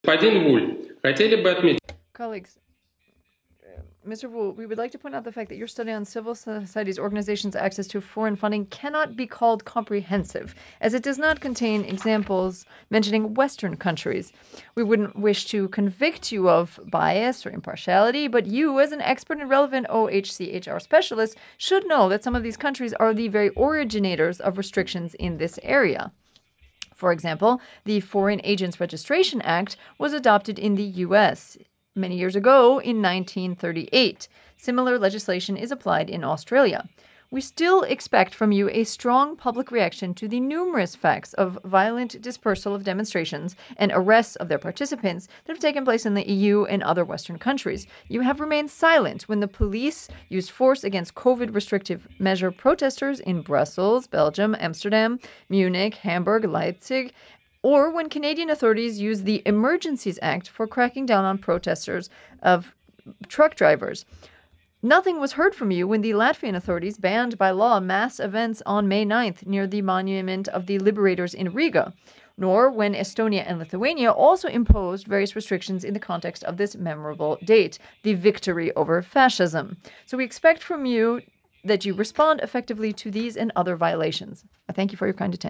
Господин Вуль, хотели бы отметить. Colleagues, Mr. Wu, we would like to point out the fact that your study on civil societies organizations' access to foreign funding cannot be called comprehensive, as it does not contain examples mentioning Western countries. We wouldn't wish to convict you of bias or impartiality, but you, as an expert and relevant OHCHR specialist, should know that some of these countries are the very originators of restrictions in this area. For example, the Foreign Agents Registration Act was adopted in the US many years ago in 1938. Similar legislation is applied in Australia. We still expect from you a strong public reaction to the numerous facts of violent dispersal of demonstrations and arrests of their participants that have taken place in the EU and other Western countries. You have remained silent when the police used force against COVID restrictive measure protesters in Brussels, Belgium, Amsterdam, Munich, Hamburg, Leipzig, or when Canadian authorities used the Emergencies Act for cracking down on protesters of truck drivers. Nothing was heard from you when the Latvian authorities banned by law mass events on May 9th near the Monument of the Liberators in Riga, nor when Estonia and Lithuania also imposed various restrictions in the context of this memorable date, the victory over fascism. So we expect from you that you respond effectively to these and other violations. I thank you for your kind attention.